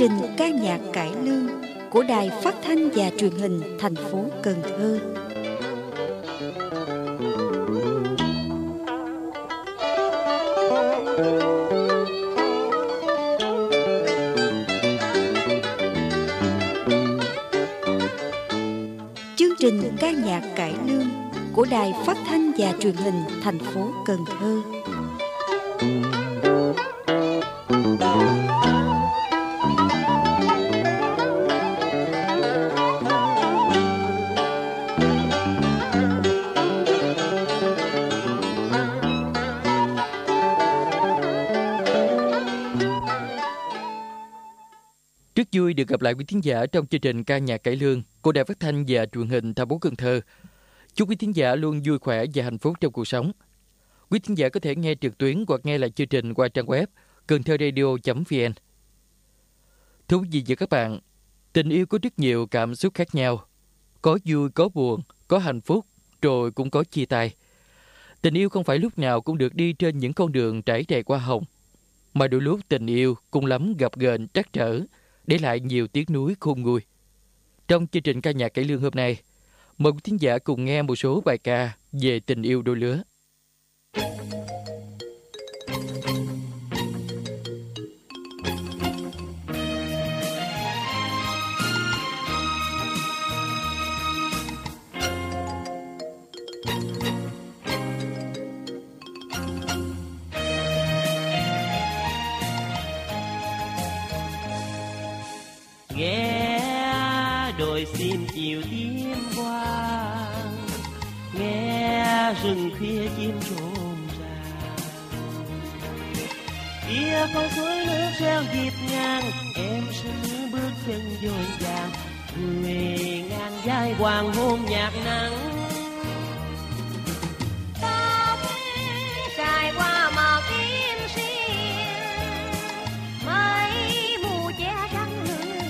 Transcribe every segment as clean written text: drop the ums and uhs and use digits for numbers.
trình ca nhạc cải lương của Đài Phát thanh và Truyền hình thành phố Cần Thơ. Chương trình ca nhạc cải lương của Đài Phát thanh và Truyền hình thành phố Cần Thơ. Rất vui được gặp lại quý thính giả trong chương trình ca nhạc cải lương của Đài Phát thanh và Truyền hình thành phố Cần Thơ. Chúc quý thính giả luôn vui khỏe và hạnh phúc trong cuộc sống. Quý thính giả có thể nghe trực tuyến hoặc nghe lại chương trình qua trang web cầnthoradio.vn. Thưa quý vị và các bạn, tình yêu có rất nhiều cảm xúc khác nhau. Có vui, có buồn, có hạnh phúc, rồi cũng có chia tay. Tình yêu không phải lúc nào cũng được đi trên những con đường trải trề hoa hồng, mà đôi lúc tình yêu cũng lắm gập ghềnh trắc trở, để lại nhiều tiếc nuối khôn nguôi. Trong chương trình ca nhạc cải lương hôm nay, mời quý thính giả cùng nghe một số bài ca về tình yêu đôi lứa. Nghe đồi sim chiều tím vang, nghe rừng khuya chim rộn ràng. Kia con suối nước reo nhịp nhàng, em sẽ bước chân dội vàng, người ngang vai hoàng hôn nhạt nắng. Tóc trải qua màu kim xiên, mây mù che trắng lưới.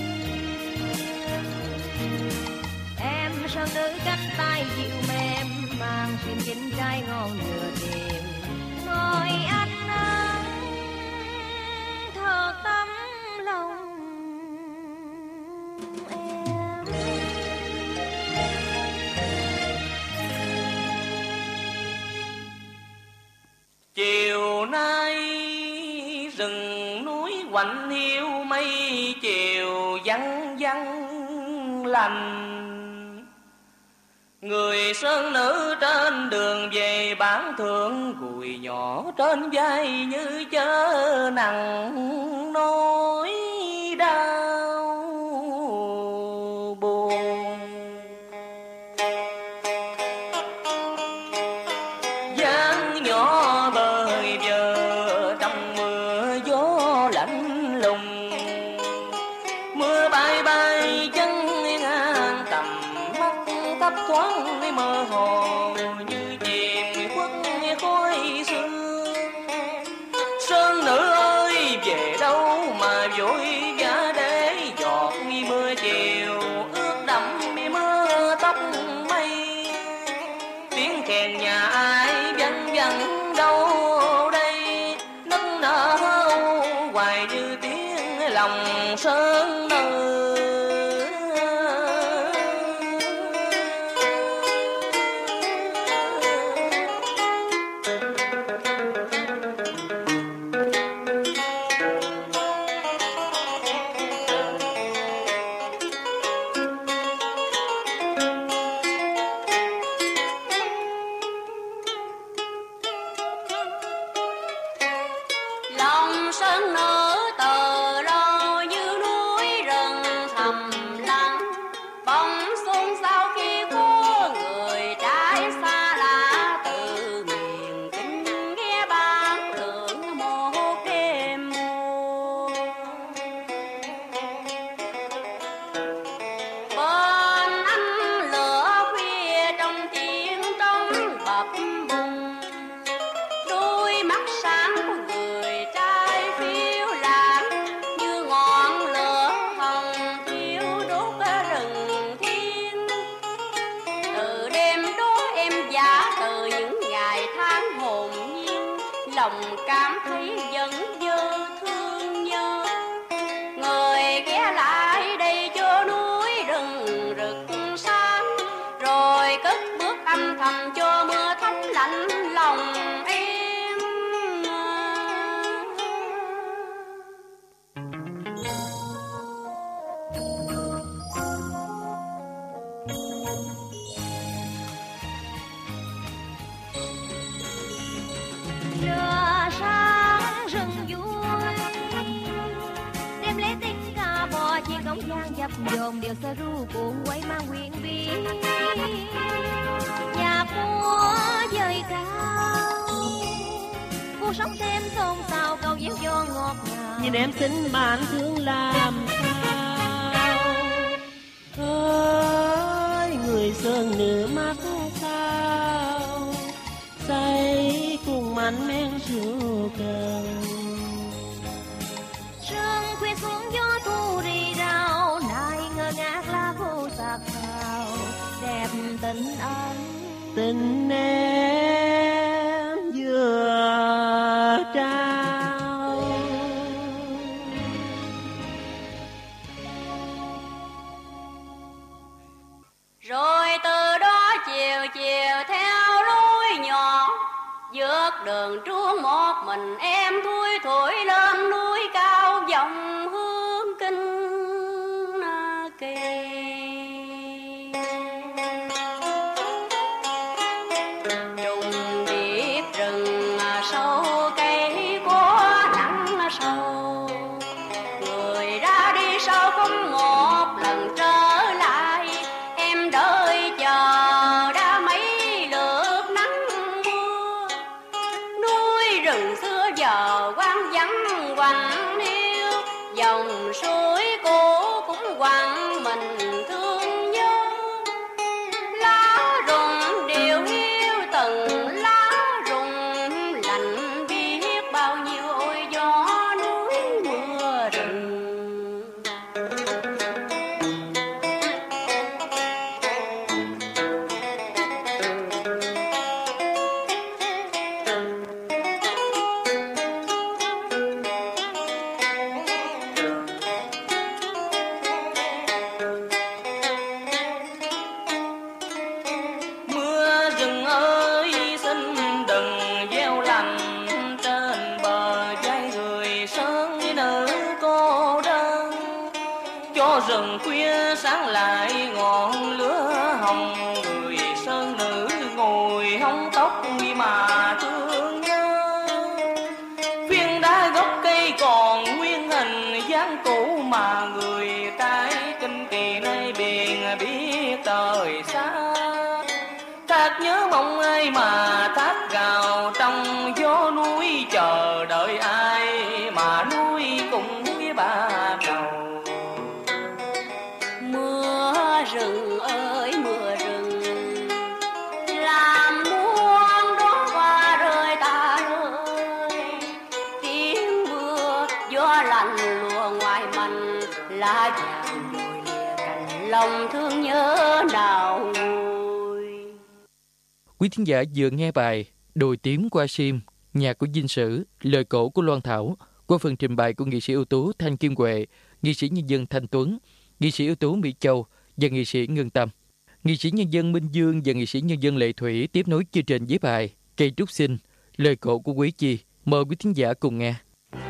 Em sơn nữ cánh tay dịu mềm, mang xiêm chín trai ngon vừa tìm. Ngồi anh nắng thật tấm lòng em. Chiều nay rừng núi quạnh hiu, mây chiều vắng vắng lành. Người sơn nữ trên đường về bán thượng, gùi nhỏ trên vai như chớ nặng nỗi đau buồn. Dáng nhỏ bơi vờ trong mưa gió lạnh lùng, mưa bay bay chân ngang tầm mắt thấp thoáng mơ hồ như chìm khuất khói sương. Sơn nữ ơi về đâu mà vội vã để giọt mưa chiều ướt đẫm mưa tóc mây. Tiếng kèn nhà ai văng vẳng đâu đây, nức nở hoài như tiếng lòng sơn nữ. Lòng sơn nữ từ lâu như núi rừng thầm lặng, bỗng xôn xao khi có người trai xa lạ từ miền Kinh ghé bán thượng một đêm mùa. Bên anh lửa khuya trong tiếng trống bập bùng, đôi mắt sáng của người trai phiêu lãng như ngọn lửa hồng thiêu đốt rừng thiên. Từ đêm đó em giả từ những ngày tháng hồn nhiên, lòng cảm thấy vẫn dư thương nhớ người dập dồn điều sơ ru cuộn quay mang quyền bí nhạc múa dời cao, cuộc sống thêm xôn xao câu diễn cho ngọt ngào. Nhìn em xinh mà anh thương làm sao, ơi người sơn nửa mắt sao, say cùng mạnh men rượu cần. Sương khuya xuống gió thu rì rào, nay ngơ ngác lá khô sạc vào, đẹp tình anh. Tình em vừa trao. Rồi từ đó chiều chiều theo lối nhỏ, vượt đường truông một mình em thui thủi lên núi cao dòng hương kinh kỳ. Trùng điệp rừng sâu cây có nắng sâu, người ra đi sau không một lần trở lại. Em đợi chờ đã mấy lượt nắng mưa, núi rừng xưa giờ quang vắng quạnh hiu, dòng suối cũ cũng quặn mình thương nhớ. Lá rụng điều hiu từng lá rụng lạnh, biết bao nhiêu ôi gió núi mưa rừng. Mưa rừng ơi xin đừng gieo lạnh, trên bờ vai người sơn nữ cô đơn. Cho rừng khuya sáng lại ngọn lửa hồng, người sơn nữ ngồi hóng tóc mà thương nhớ. Viên đá gốc cây còn nguyên hình dáng cũ, mà người cái kinh kỳ nơi biển biết đời xa. Thác nhớ mong ai mà thác gào trong gió núi, chờ đợi ai mà núi cũng với ba cầu. Mưa rừng ơi mưa rừng, làm muôn đóa hoa rơi ta rơi. Tiếng mưa gió lạnh lùa ngoài mình, lá vàng đồi lìa cành, lòng thương nhớ nào nguôi. Quý thính giả vừa nghe bài Đồi tím qua sim, nhạc của Dinh Sử, lời cổ của Loan Thảo, qua phần trình bày của nghệ sĩ ưu tú Thanh Kim Huệ, nghệ sĩ nhân dân Thanh Tuấn, nghệ sĩ ưu tú Mỹ Châu và nghệ sĩ Ngân Tâm. Nghệ sĩ nhân dân Minh Dương và nghệ sĩ nhân dân Lệ Thủy tiếp nối chương trình với bài Cây trúc xinh, lời cổ của Quý Chi. Mời quý thính giả cùng nghe.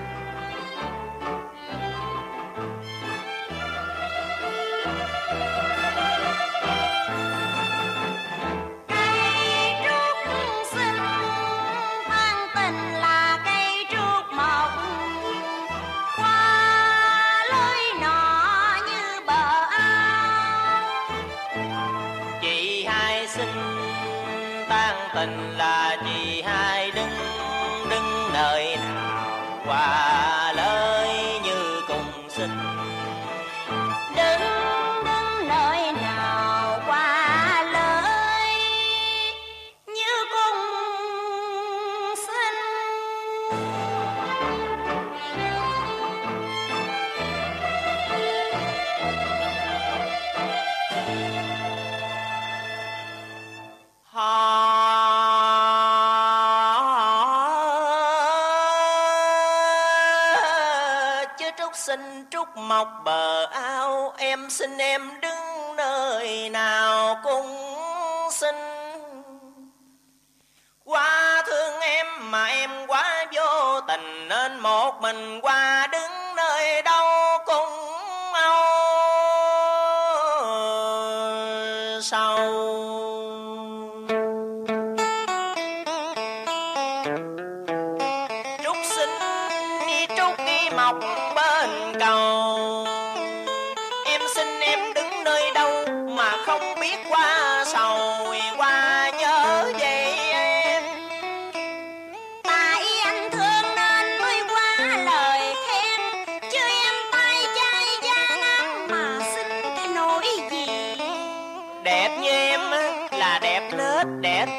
Tình là chị hai đứng nơi nào, qua lời như cùng xin. Đứng nơi nào qua lời như cùng xin. Xinh trúc mọc bờ ao, em xin em đứng nơi nào cũng xin. Quá thương em mà em quá vô tình, nên một mình qua đứng nơi đâu cũng âu sầu. Trúc xinh trúc mọc bên cầu, em xin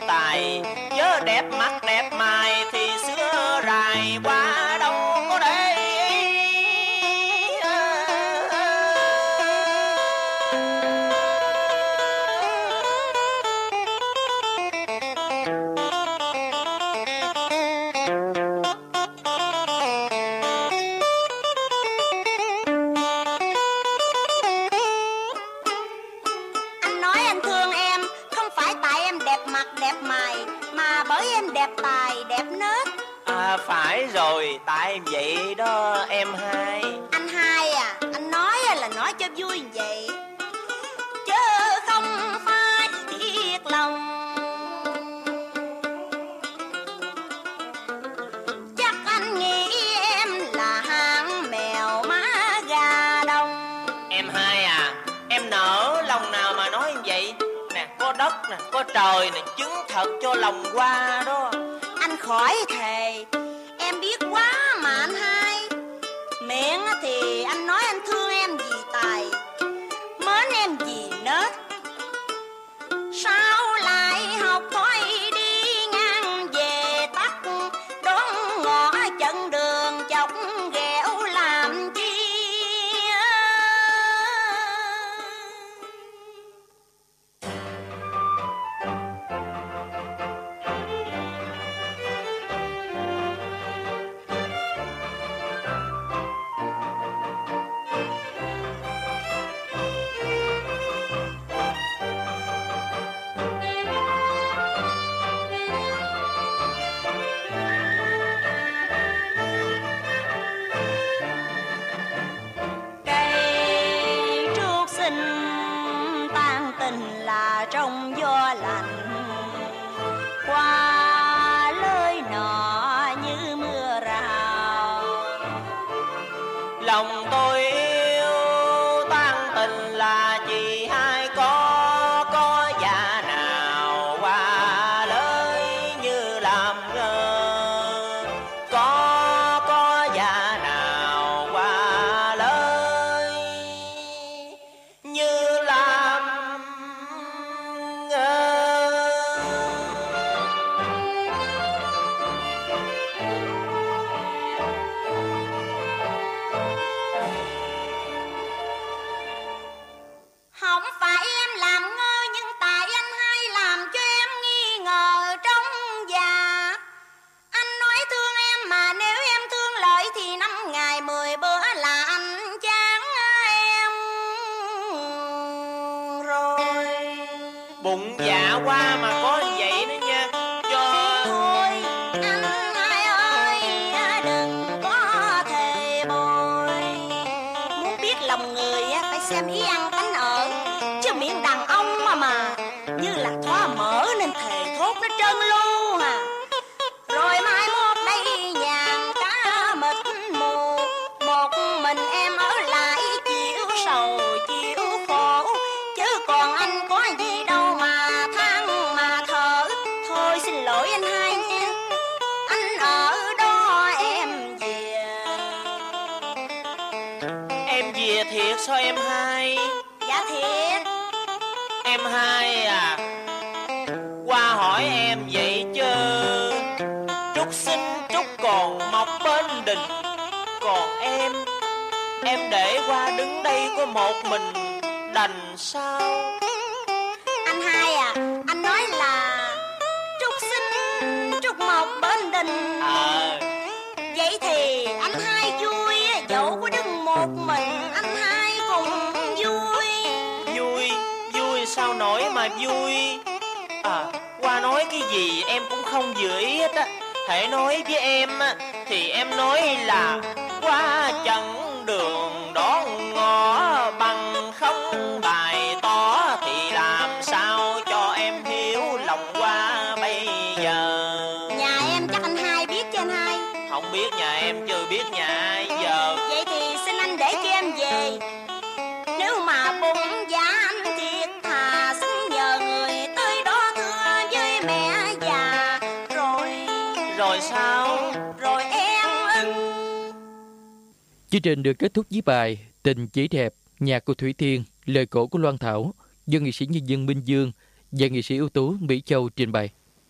tài, chớ đẹp mắt đẹp mày thì xưa rài qua đâu có để ý. Anh nói anh thương em không phải tại em đẹp mặt đẹp mày, mà bởi em đẹp tài đẹp nết. Phải rồi, tại em vậy đó em hai. Anh hai à, anh nói là nói cho vui vậy, chứ không phải tiếc lòng. Chắc anh nghĩ em là hạng mèo má gà đông. Em hai à, em nỡ lòng nào mà nói em vậy? Nè, có đất nè, có trời nè, chứng thật cho lòng qua đó. Anh khỏi thề, em biết quá mà anh hai. Miệng thì anh nói anh thương em vì tài, mến em vì nết. Sao lại học thôi đi ngang về tắt, đón ngõ chân đường chọc ghẹo làm chi? Cây trúc xinh tan tình là trong gió lạnh, qua lời nọ như mưa rào. Lòng tôi yêu tan tình là chỉ hai có già nào qua lời như làm ngơ. Có già nào qua lời như làm ngơ. Không phải em làm ngơ, nhưng tại anh hai làm cho em nghi ngờ trong già. Anh nói thương em mà nếu em thương lợi thì 5 ngày 10 bữa là anh chán em rồi. Bụng dạ qua mà có vậy nữa nha. Thôi anh hai ơi, đừng có thề bồi. Muốn biết lòng người phải xem ý ăn tánh ở, chứ miệng đàn ông mà như là thoa mỡ nên thề thốt nó trơn lu à. Rồi mai mốt đây nhàn cá mịt mù, một mình em ở lại chịu sầu chịu khổ, chứ còn anh có gì đâu mà than mà thở. Thôi xin lỗi anh hai nha, anh ở đó em về. Em về thiệt sao em hai? Dạ thiệt. Em hai à, qua hỏi em vậy chứ trúc xinh trúc còn mọc bên đình, còn em để qua đứng đây có một mình đành sao? Anh hai à, anh nói là trúc xinh trúc mộc bên đình. Vậy thì anh hai vui, dẫu có đứng một mình anh hai cũng vui. Vui sao nổi mà vui? Qua nói cái gì em cũng không vừa ý hết á. Hãy nói với em á, thì em nói là qua chặng đường đón ngõ bằng không bày tỏ, thì làm sao cho em hiểu lòng qua bây giờ? Nhà em chắc anh hai biết chứ anh hai? Không biết, nhà em chưa biết nhà ai giờ. Vậy thì xin anh để cho em về. Nếu mà bụng dạ anh thiệt thà, xin nhờ người tới đó thưa với mẹ già. Rồi sao? Rồi em ưng. Chương trình được kết thúc với bài Tình Chỉ Đẹp, nhạc của Thủy Tiên, lời cổ của Loan Thảo, do nghệ sĩ nhân dân Minh Dương và nghệ sĩ ưu tú Mỹ Châu trình bày.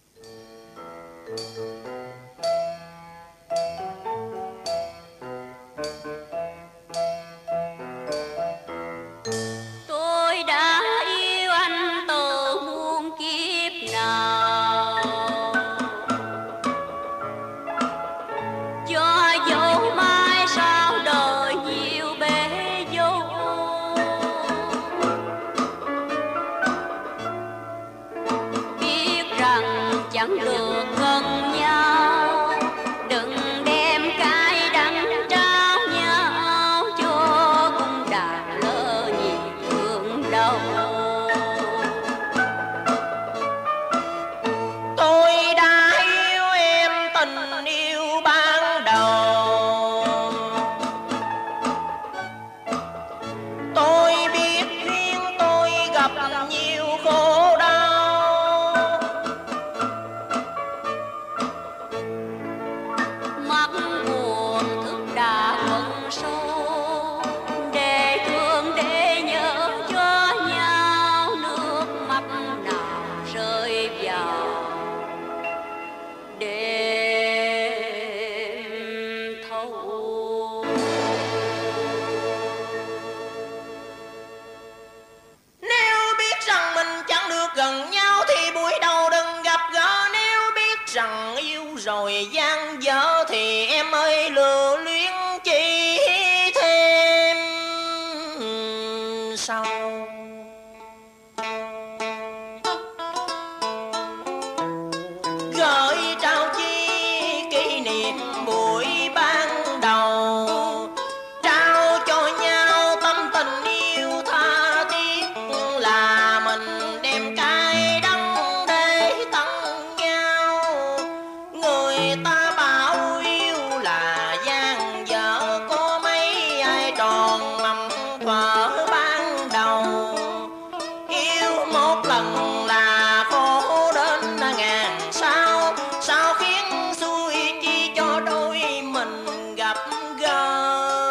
buổi ban đầu, trao cho nhau tâm tình yêu tha thiết, là mình đem cay đắng để tặng nhau. Người ta bảo yêu là gian dở, có mấy ai tròn mầm thuở ban đầu. Yêu một lần là khổ đến ngàn sao, sao khiến xui chi cho đôi mình gặp gỡ.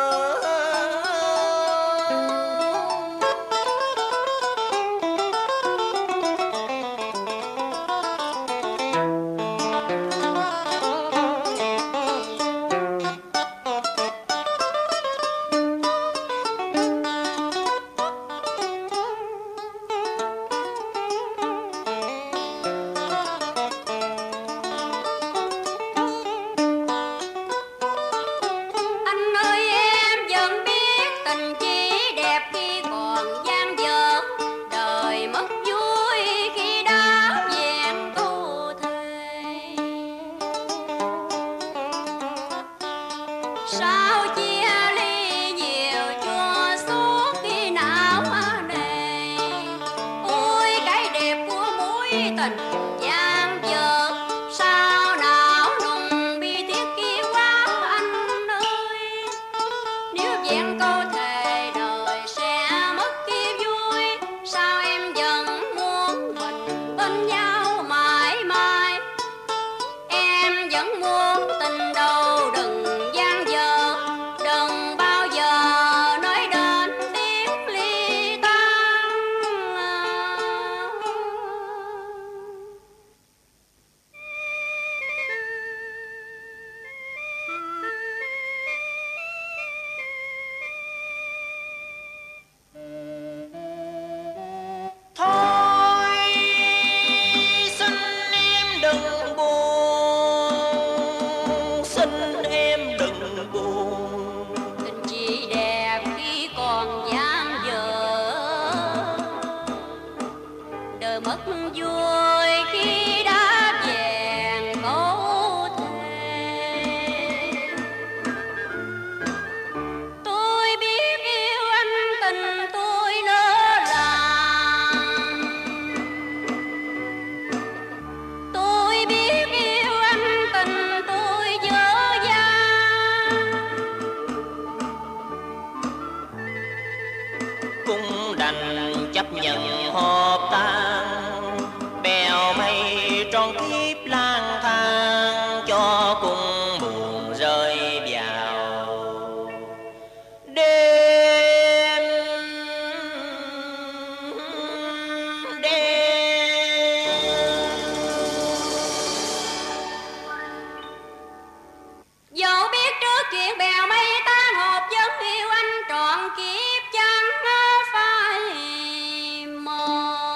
Anh ơi em vẫn biết tình chỉ đẹp khi còn dang dở, đời mất vui khi đã vẹn câu thề. Sao chia ly nhiều chua xót khi não nề. Ôi cái đẹp của mối tình dang dở, sao não nung bi thiết kia quá anh ơi. Nếu vẹn câu thề đời sẽ mất kia vui, sao em vẫn muốn mình bên nhau mãi mãi. Em vẫn muốn tình đầu đừng dang dở, đừng bao giờ nói đến tiếng ly tan. Thôi xin em đừng buồn, xin em đừng buồn. Tình chỉ đẹp khi còn dang dở, đời mất vui khi đã vẹn câu thề. Tôi biết yêu anh tình tôi lỡ làng, tôi biết yêu anh tình tôi dở dang. Cũng đành chấp nhận hộp tan, bèo mây tròn kiếp lang thang, cho cùng buồn rơi vào đêm đêm. Dẫu biết trước chuyện bèo mây tan hộp, vẫn yêu anh trọn kiếp chẳng phai mờ.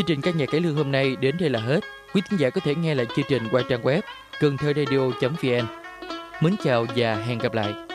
Chương trình ca nhạc cải lương hôm nay đến đây là hết. Quý thính giả có thể nghe lại chương trình qua trang web cầnthoradio.vn. Mến chào và hẹn gặp lại.